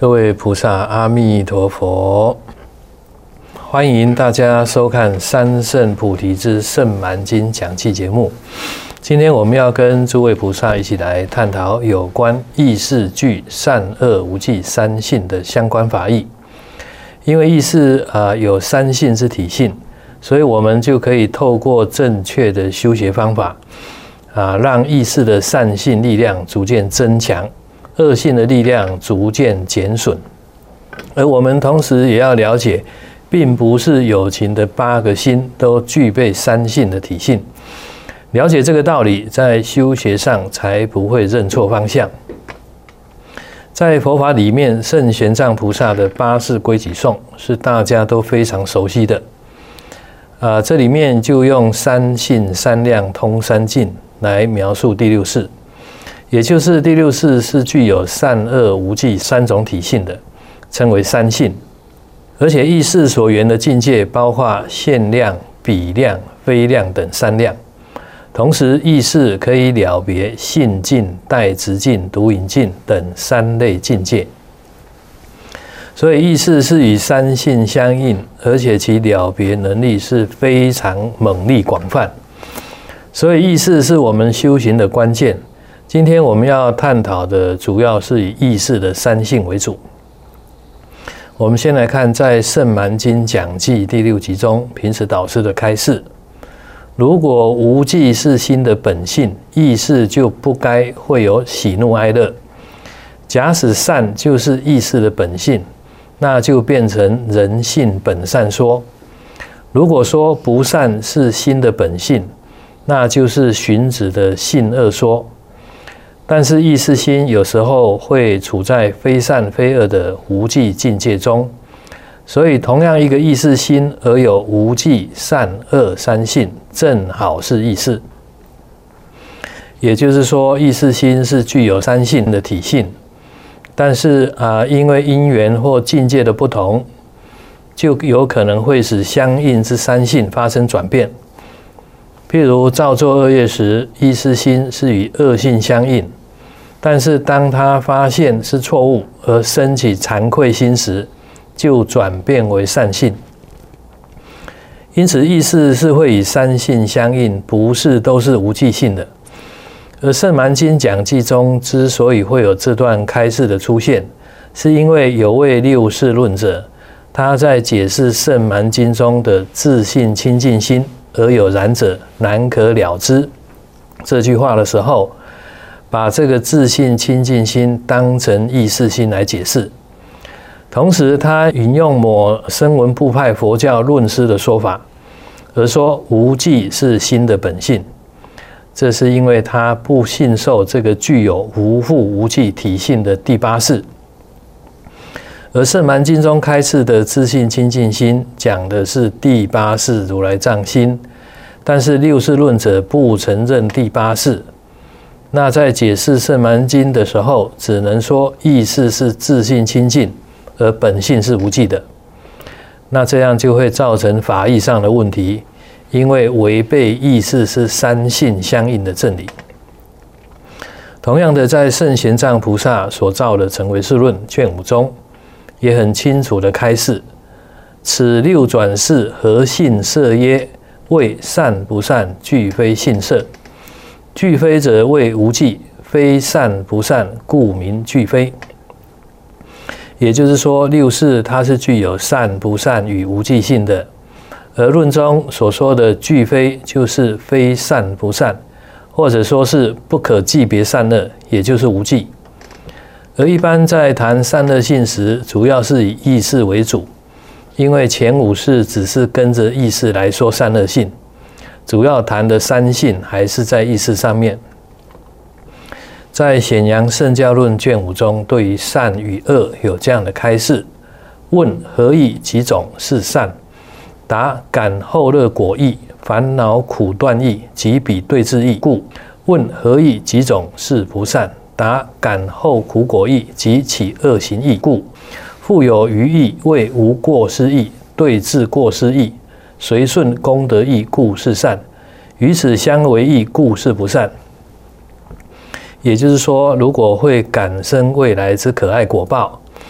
各位菩萨，阿弥陀佛！欢迎大家收看三圣菩提之圣蛮经讲记节目。今天我们要跟诸位菩萨一起来探讨有关意识具善恶无记三性的相关法义。因为意识有三性之体性，所以我们就可以透过正确的修学方法让意识的善性力量逐渐增强，恶性的力量逐渐减损。而我们同时也要了解，并不是有情的8个心都具备三性的体性。了解这个道理，在修学上才不会认错方向。在佛法里面，圣玄奘菩萨的8世归己颂是大家都非常熟悉的。这里面就用三性三量通三境来描述第6世，也就是第6世是具有善恶无记3种体性的，称为三性。而且意识所缘的境界包括现量、比量、非量等3量。同时，意识可以了别性境、待执境、独隐境等3类境界。所以意识是与三性相应，而且其了别能力是非常猛力广泛。所以意识是我们修行的关键。今天我们要探讨的主要是以意识的三性为主。我们先来看在《圣蛮经讲记》第6集中，平时导师的开示。如果无记是心的本性，意识就不该会有喜怒哀乐。假使善就是意识的本性，那就变成人性本善说。如果说不善是心的本性，那就是荀子的性恶说。但是意识心有时候会处在非善非恶的无记境界中，所以同样一个意识心而有无记、善恶三性，正好是意识。也就是说，意识心是具有三性的体性，但是因为因缘或境界的不同，就有可能会使相应之三性发生转变。譬如造作恶业时，意识心是与恶性相应，但是当他发现是错误而生起惭愧心时，就转变为善性。因此意识是会与三性相应，不是都是无记性的。而《圣蛮经讲记》中之所以会有这段开示的出现，是因为有位6世论者，他在解释《圣蛮经》中的自性清净心而有染者难可了知这句话的时候，把这个自性清净心当成意识心来解释。同时他引用某声闻部派佛教论师的说法，而说无记是心的本性。这是因为他不信受这个具有无覆无记体性的第8世。而圣蛮经中开示的自性清净心讲的是第8世如来藏心，但是6世论者不承认第8世。那在解释圣蛮经的时候，只能说意识是自性清净，而本性是无记的。那这样就会造成法义上的问题，因为违背意识是三性相应的正理。同样的，在圣玄奘菩萨所造的《成唯识论》卷5中，也很清楚的开示：此6转世何性色耶？谓善不善，俱非性色。俱非者谓无记，非善不善，故名俱非。也就是说，6世它是具有善不善与无记性的，而论中所说的俱非就是非善不善，或者说是不可记别善恶，也就是无记。而一般在谈善恶性时，主要是以意识为主，因为前5世只是跟着意识来说善恶性，主要谈的三性还是在意识上面。在《显扬圣教论》卷5中，对于善与恶有这样的开示：问何以几种是善？答感后乐果义，烦恼苦断义，即彼对治义故。问何以几种是不善？答感后苦果义，即起恶行义故。复有余义，谓无过失义，对治过失义，随顺功德义，故是善；与此相违义，故是不善。也就是说，如果会感生未来之可爱果报，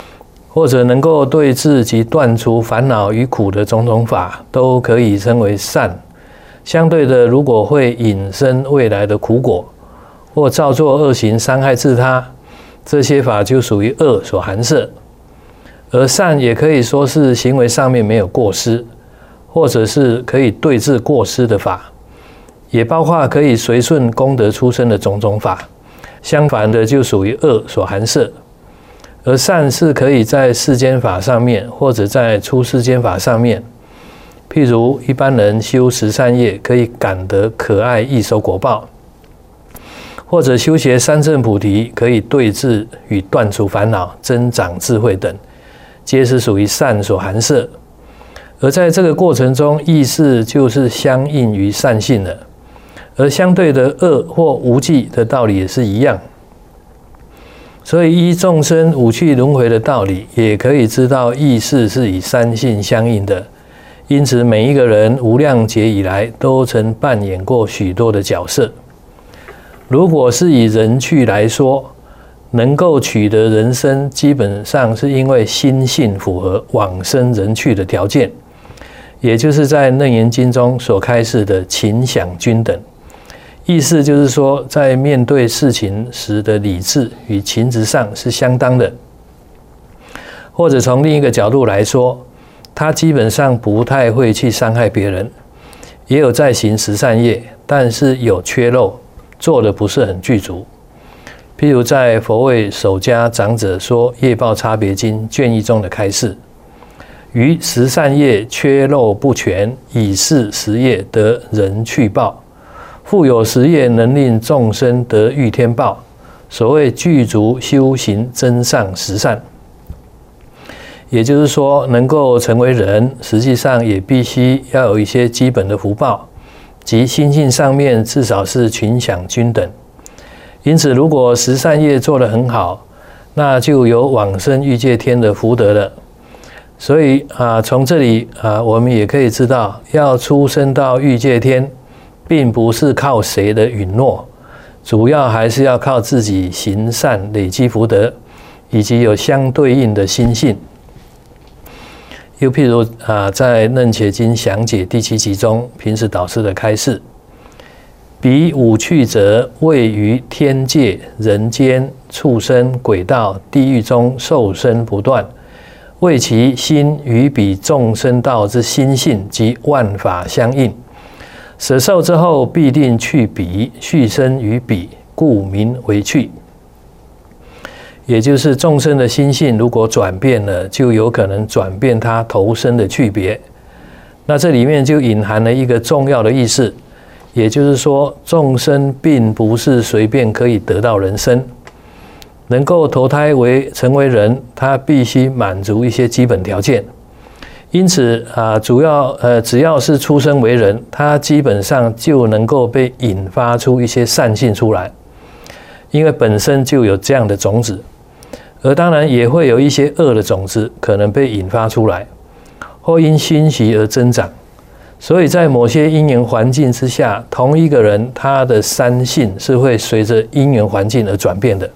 或者能够对治及断除烦恼与苦的种种法，都可以称为善。相对的，如果会引申未来的苦果，或造作恶行伤害自他，这些法就属于恶所含摄。而善也可以说是行为上面没有过失，或者是可以对治过失的法，也包括可以随顺功德出生的种种法。相反的，就属于恶所含摄。而善是可以在世间法上面，或者在出世间法上面。譬如一般人修十善业，可以感得可爱益受果报；或者修学三乘菩提，可以对治与断除烦恼、增长智慧等，皆是属于善所含摄。而在这个过程中，意识就是相应于善性了。而相对的恶或无记的道理也是一样。所以依众生五趣轮回的道理，也可以知道意识是与三性相应的。因此每一个人无量劫以来都曾扮演过许多的角色。如果是以人趣来说，能够取得人身，基本上是因为心性符合往生人趣的条件，也就是在《楞严经》中所开示的勤想均等。意思就是说，在面对事情时的理智与情执上是相当的。或者从另一个角度来说，他基本上不太会去伤害别人，也有在行十善业，但是有缺漏，做的不是很具足。譬如在佛为守家长者说业报差别经卷一中的开示，于十善业缺漏不全，以是十业得人趣报。复有十业能令众生得欲天报，所谓具足修行真上十善。也就是说，能够成为人，实际上也必须要有一些基本的福报，即心性上面至少是群享均等。因此，如果十善业做得很好，那就有往生欲界天的福德了。所以从这里我们也可以知道，要出生到欲界天，并不是靠谁的允诺，主要还是要靠自己行善累积福德，以及有相对应的心性。又譬如在《楞伽经详解》第7集中，平时导师的开示，彼五趣者，位于天界、人间、畜生、鬼道、地狱中受生不断，为其心与彼众生道之心性及万法相应。舍受之后，必定去彼，续生于彼，故名为趣。也就是众生的心性如果转变了，就有可能转变他投生的去别。那这里面就隐含了一个重要的意思，也就是说，众生并不是随便可以得到人身，能够投胎成为人，他必须满足一些基本条件。因此只要是出生为人，他基本上就能够被引发出一些善性出来，因为本身就有这样的种子。而当然也会有一些恶的种子可能被引发出来，或因熏习而增长。所以在某些因缘环境之下，同一个人他的三性是会随着因缘环境而转变的。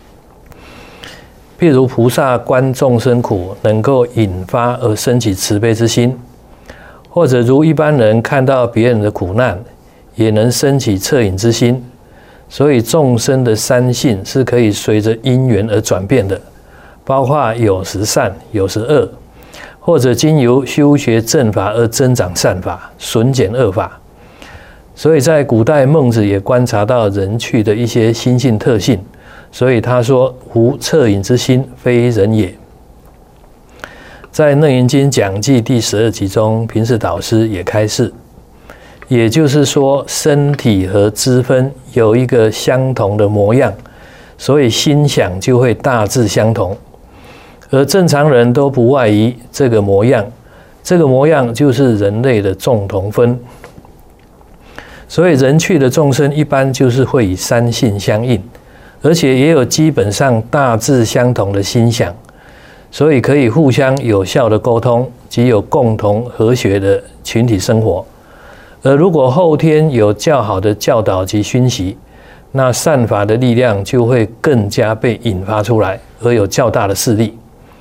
譬如菩萨观众生苦，能够引发而生起慈悲之心；或者如一般人看到别人的苦难，也能生起恻隐之心。所以众生的三性是可以随着因缘而转变的，包括有时善，有时恶，或者经由修学正法而增长善法，损减恶法。所以在古代孟子也观察到人趣的一些心性特性，所以他说无恻隐之心，非人也。在《楞严经讲记》第12集中，平时导师也开示，也就是说，身体和支分有一个相同的模样，所以心想就会大致相同。而正常人都不外于这个模样，这个模样就是人类的众同分。所以人趣的众生一般就是会以三性相应，而且也有基本上大致相同的心想，所以可以互相有效的沟通，及有共同和谐的群体生活。而如果后天有较好的教导及熏习，那善法的力量就会更加被引发出来，而有较大的势力。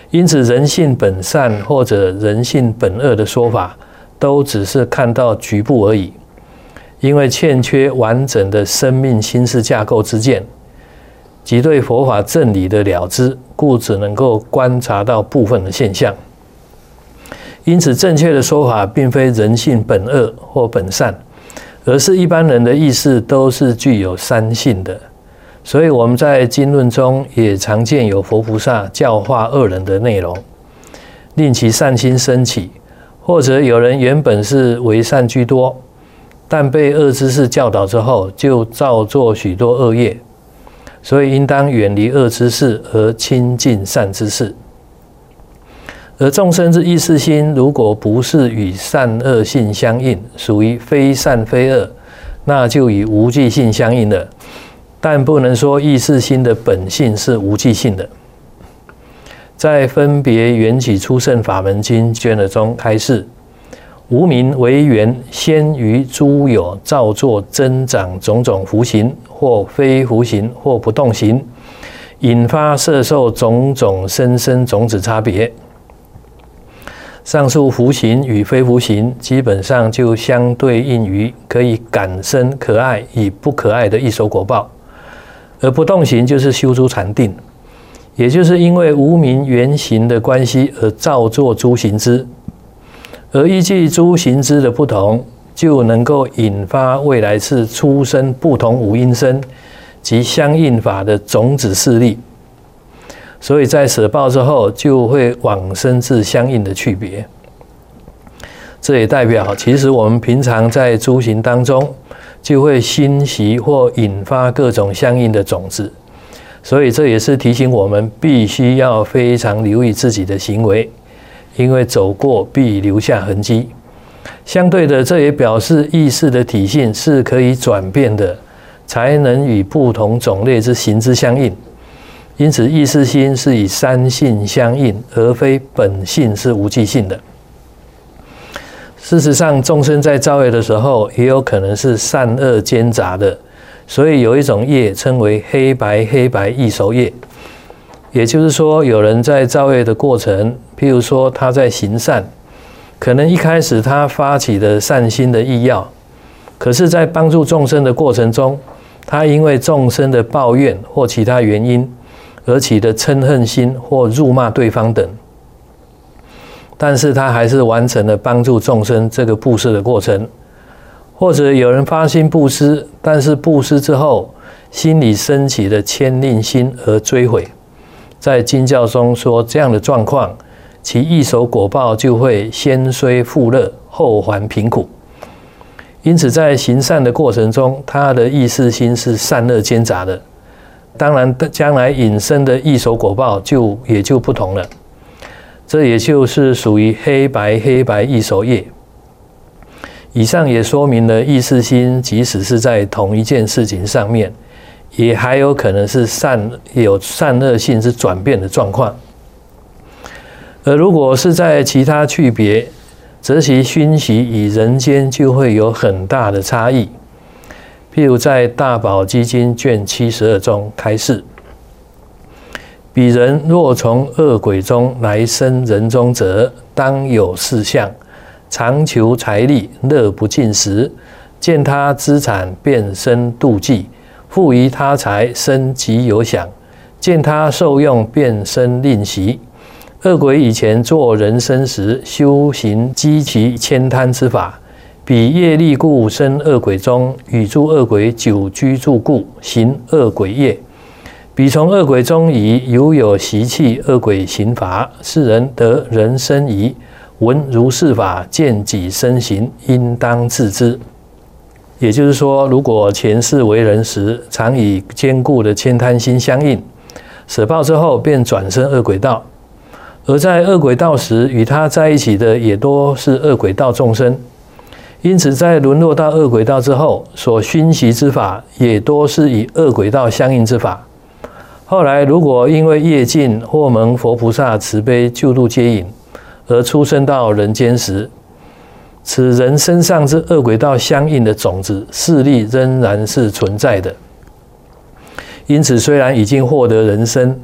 因此人性本善或者人性本恶的说法，都只是看到局部而已，因为欠缺完整的生命心事架构之见，即对佛法正理的了知，故只能够观察到部分的现象。因此正确的说法并非人性本恶或本善，而是一般人的意识都是具有三性的。所以我们在经论中也常见有佛菩萨教化恶人的内容，令其善心升起，或者有人原本是为善居多，但被恶知识教导之后，就造作许多恶业，所以应当远离恶知识而亲近善知识。而众生之意识心，如果不是与善恶性相应，属于非善非恶，那就与无记性相应了。但不能说意识心的本性是无记性的。在分别缘起初胜法门经卷2中开示，无明为缘，先于诸有造作增长种种福行，或非福行，或不动行，引发摄受种种生生种子差别。上述福行与非福行，基本上就相对应于可以感生可爱与不可爱的异熟果报，而不动行就是修诸禅定，也就是因为无明缘行的关系而造作诸行支，而依据诸行支的不同，就能够引发未来世出生不同五阴身及相应法的种子势力。所以在舍报之后，就会往生至相应的区别。这也代表，其实我们平常在诸行当中，就会熏习或引发各种相应的种子。所以这也是提醒我们，必须要非常留意自己的行为，因为走过必留下痕迹。相对的，这也表示意识的体性是可以转变的，才能与不同种类之行之相应。因此意识心是以三性相应，而非本性是无记性的。事实上，众生在造业的时候，也有可能是善恶兼杂的，所以有一种业称为黑白异熟业。也就是说，有人在造业的过程，譬如说他在行善，可能一开始他发起的善心的意要，可是在帮助众生的过程中，他因为众生的抱怨或其他原因而起的嗔恨心或辱骂对方等，但是他还是完成了帮助众生这个布施的过程。或者有人发心布施，但是布施之后心里升起了牵令心而追悔，在经教中说这样的状况，其异熟果报就会先虽富乐，后还贫苦。因此在行善的过程中，他的意识心是善恶兼杂的，当然将来引生的异熟果报也就不同了。这也就是属于黑白异熟业。以上也说明了意识心即使是在同一件事情上面，也还有可能是有善恶性是转变的状况。而如果是在其他区别，则其熏习与人间就会有很大的差异。譬如在大宝积经卷72中开示，彼人若从恶鬼中来生人中者，当有四相：常求财力，乐不尽时；见他资产，便生妒忌；富于他财，生极有想；见他受用，便生吝惜。恶鬼以前做人身时，修行积其悭贪之法，彼业力故生恶鬼中，与诸恶鬼久居住故，行恶鬼业。彼从恶鬼中已犹有习气，恶鬼行法，是人得人身疑，闻如是法，见己身形，应当自知。也就是说，如果前世为人时，常以坚固的悭贪心相应，舍报之后便转生恶鬼道。而在恶鬼道时，与他在一起的也多是恶鬼道众生，因此在沦落到恶鬼道之后，所熏习之法也多是以恶鬼道相应之法。后来如果因为业尽或蒙佛菩萨慈悲救度接引，而出生到人间时，此人身上之恶鬼道相应的种子势力仍然是存在的。因此虽然已经获得人身，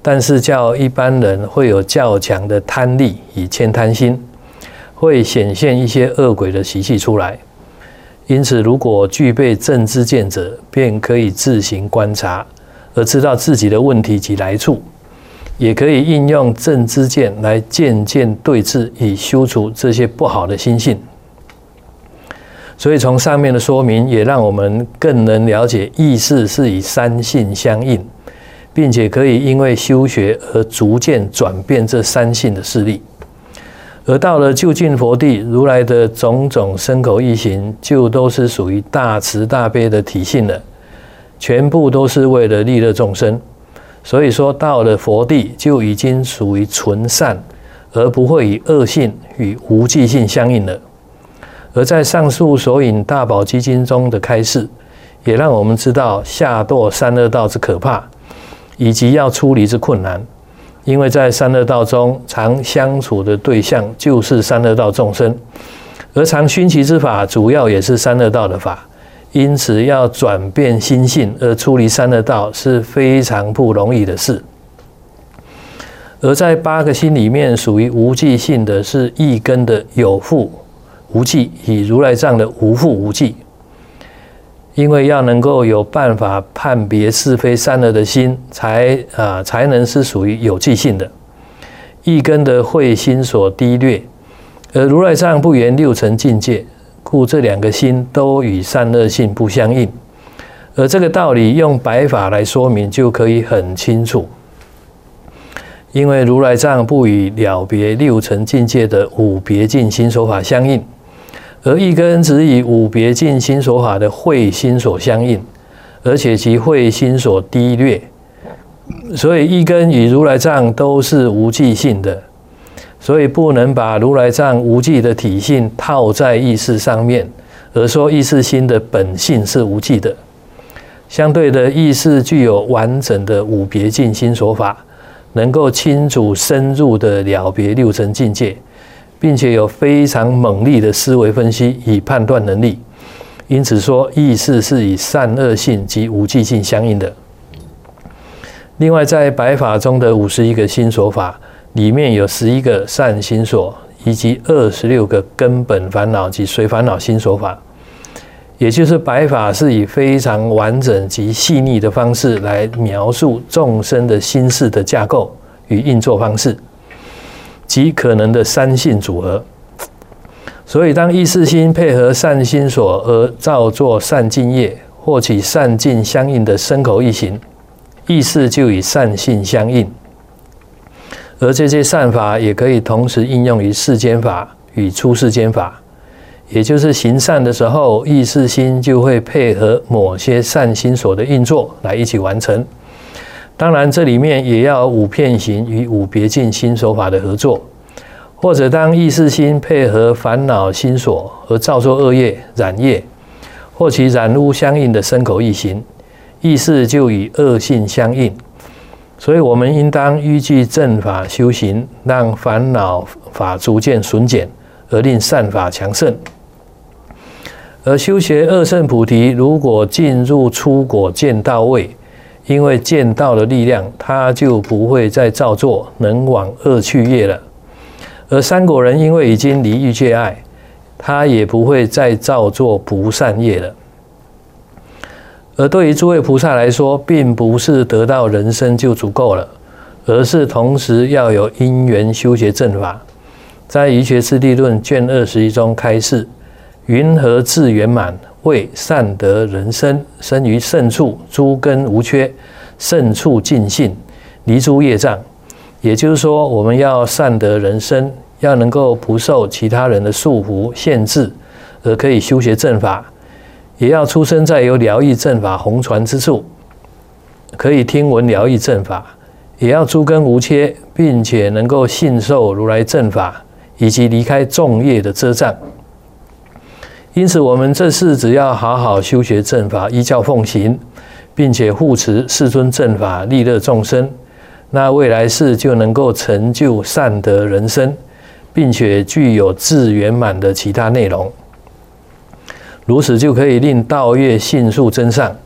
但是较一般人会有较强的贪力与悭贪心，会显现一些恶鬼的习气出来。因此，如果具备正知见者，便可以自行观察，而知道自己的问题及来处，也可以应用正知见来渐渐对治，以修除这些不好的心性。所以从上面的说明，也让我们更能了解意识是以三性相应，并且可以因为修学而逐渐转变这三性的势力。而到了究竟佛地，如来的种种身口意行，就都是属于大慈大悲的体性了，全部都是为了利乐众生。所以说，到了佛地，就已经属于纯善，而不会以恶性与无记性相应了。而在上述所引大宝积经中的开示，也让我们知道下堕三恶道之可怕，以及要出离之困难。因为在三恶道中，常相处的对象就是三恶道众生，而常熏习之法，主要也是三恶道的法。因此，要转变心性而出离三恶道，是非常不容易的事。而在8个心里面，属于无记性的是意根的有覆无记，以如来藏的无覆无记。因为要能够有办法判别是非善恶的心，才能是属于有记性的。意根的慧心所低劣，而如来藏不言6层境界，故这2个心都与善恶性不相应。而这个道理用白法来说明，就可以很清楚。因为如来藏不与了别6层境界的五别境心所法相应，而意根只以五别境心所法的慧心所相应，而且其慧心所低劣，所以意根与如来藏都是无记性的，所以不能把如来藏无记的体性套在意识上面，而说意识心的本性是无记的。相对的，意识具有完整的五别境心所法，能够清楚深入的了别6层境界，并且有非常猛力的思维分析与判断能力。因此说，意识是以善恶性及无记性相应的。另外，在白法中的51个心所法里面，有11个善心所，以及26个根本烦恼及随烦恼心所法。也就是白法是以非常完整及细腻的方式来描述众生的心事的架构与运作方式，及可能的三性组合。所以当意识心配合善心所而造作善境业，或起善境相应的身口意行，意识就与善性相应。而这些善法也可以同时应用于世间法与出世间法，也就是行善的时候，意识心就会配合某些善心所的运作来一起完成。当然，这里面也要五遍行与五别境心所法的合作，或者当意识心配合烦恼心所而造作恶业、染业，或其染污相应的身口意行，意识就与恶性相应。所以我们应当依据正法修行，让烦恼法逐渐损减，而令善法强盛。而修学二乘菩提，如果进入初果见道位，因为见道的力量，他就不会再造作能往恶趣业了。而三果人因为已经离欲界爱，他也不会再造作不善业了。而对于诸位菩萨来说，并不是得到人身就足够了，而是同时要有因缘修学正法。在《瑜伽师地论》卷21中开示：云何自圆满？为善得人身，生于胜处，诸根无缺，胜处尽性，离诸业障。也就是说，我们要善得人身，要能够不受其他人的束缚限制，而可以修学正法，也要出生在有了义正法弘传之处，可以听闻了义正法，也要诸根无缺，并且能够信受如来正法，以及离开众业的遮障。因此，我们这世只要好好修学正法，依教奉行，并且护持世尊正法，利乐众生，那未来世就能够成就善得人身，并且具有自圆满的其他内容。如此就可以令道业迅速增上，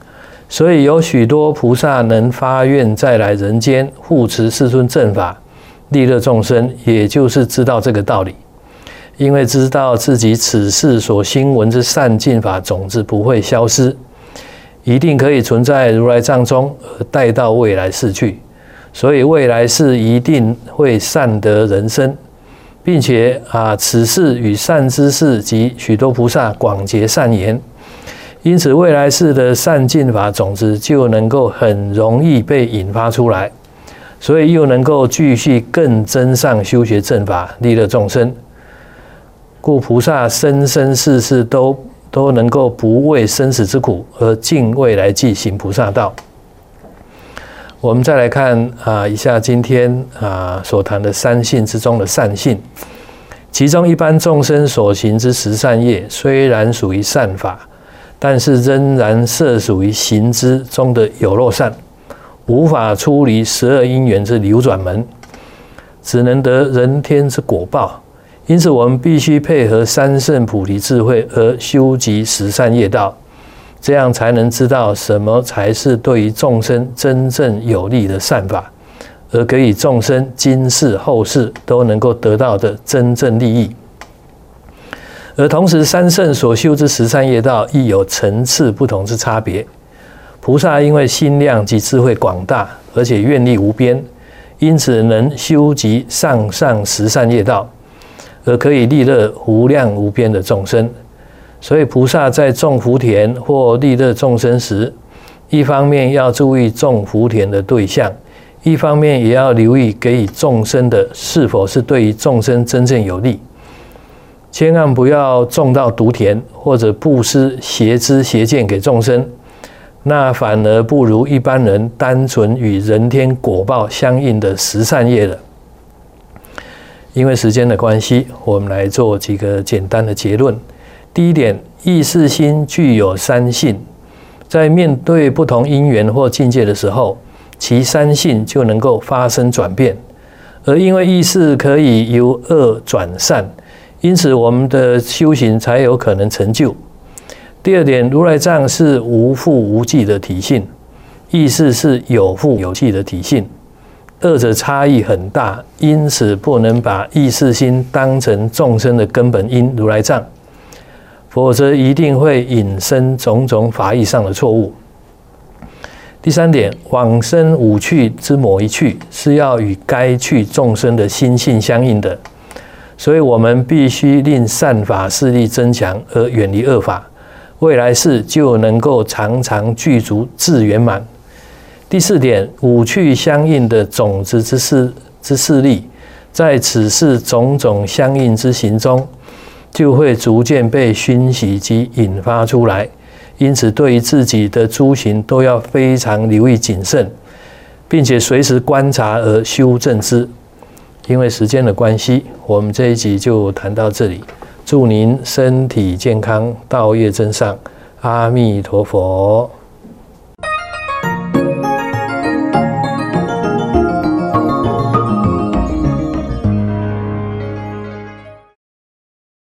所以有许多菩萨能发愿再来人间护持世尊正法，利乐众生，也就是知道这个道理。因为知道自己此世所兴闻之善尽法种子不会消失，一定可以存在如来藏中，而带到未来世去。所以未来世一定会善得人身，并且此世与善知识及许多菩萨广结善缘，因此未来世的善尽法种子就能够很容易被引发出来，所以又能够继续更增上修学正法，利乐众生。故菩萨生生世世都能够不畏生死之苦，而尽未来际行菩萨道。我们再来看一下今天所谈的三性之中的善性，其中一般众生所行之十善业，虽然属于善法，但是仍然涉属于行之中的有漏善，无法出离12因缘之流转门，只能得人天之果报。因此我们必须配合三圣菩提智慧而修集十善业道，这样才能知道什么才是对于众生真正有利的善法，而给予众生今世后世都能够得到的真正利益。而同时三圣所修之十善业道亦有层次不同之差别。菩萨因为心量及智慧广大，而且愿力无边，因此能修集上十善业道，而可以利乐无量无边的众生。所以菩萨在种福田或利乐众生时，一方面要注意种福田的对象，一方面也要留意给予众生的是否是对于众生真正有利。千万不要种到毒田，或者布施邪知邪见给众生，那反而不如一般人单纯与人天果报相应的十善业了。因为时间的关系，我们来做几个简单的结论。第一点，意识心具有三性，在面对不同因缘或境界的时候，其三性就能够发生转变。而因为意识可以由恶转善，因此我们的修行才有可能成就。第二点，如来藏是无覆无际的体性，意识是有覆有际的体性，二者差异很大，因此不能把意识心当成众生的根本因如来藏，否则一定会引申种种法义上的错误。第三点，往生五趣之某一趣是要与该趣众生的心性相应的，所以我们必须令善法势力增强，而远离恶法，未来世就能够常常具足智圆满。第四点，五趣相应的种子之势力，在此世种种相应之行中，就会逐渐被熏习及引发出来。因此对于自己的诸行都要非常留意谨慎，并且随时观察而修正之。因为时间的关系，我们这一集就谈到这里。祝您身体健康，道业增上。阿弥陀佛。